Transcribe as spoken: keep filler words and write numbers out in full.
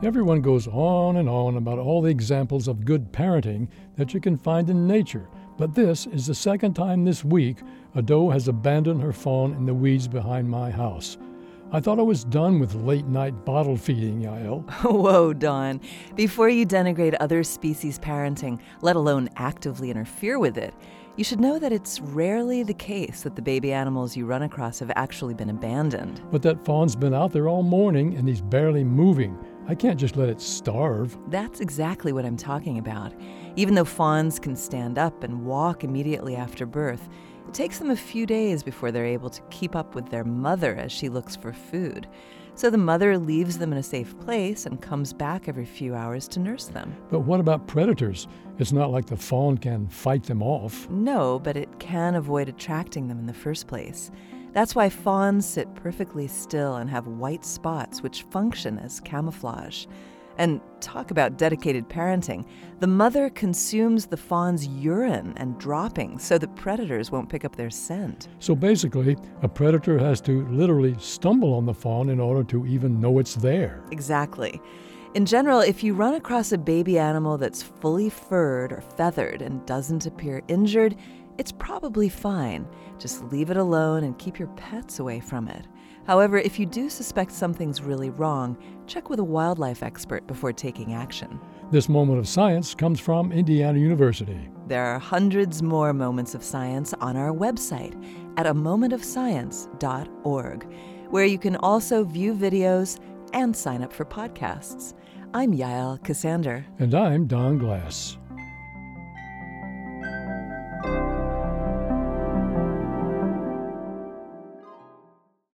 Everyone goes on and on about all the examples of good parenting that you can find in nature, but this is the second time this week a doe has abandoned her fawn in the weeds behind my house. I thought I was done with late-night bottle feeding, Yael. Whoa, Don. Before you denigrate other species' parenting, let alone actively interfere with it, you should know that it's rarely the case that the baby animals you run across have actually been abandoned. But that fawn's been out there all morning and he's barely moving. I can't just let it starve. That's exactly what I'm talking about. Even though fawns can stand up and walk immediately after birth, it takes them a few days before they're able to keep up with their mother as she looks for food. So the mother leaves them in a safe place and comes back every few hours to nurse them. But what about predators? It's not like the fawn can fight them off. No, but it can avoid attracting them in the first place. That's why fawns sit perfectly still and have white spots which function as camouflage. And talk about dedicated parenting. The mother consumes the fawn's urine and droppings so that predators won't pick up their scent. So basically, a predator has to literally stumble on the fawn in order to even know it's there. Exactly. In general, if you run across a baby animal that's fully furred or feathered and doesn't appear injured, it's probably fine. Just leave it alone and keep your pets away from it. However, if you do suspect something's really wrong, check with a wildlife expert before taking action. This moment of science comes from Indiana University. There are hundreds more moments of science on our website at a moment of science dot org, where you can also view videos and sign up for podcasts. I'm Yael Cassander. And I'm Don Glass.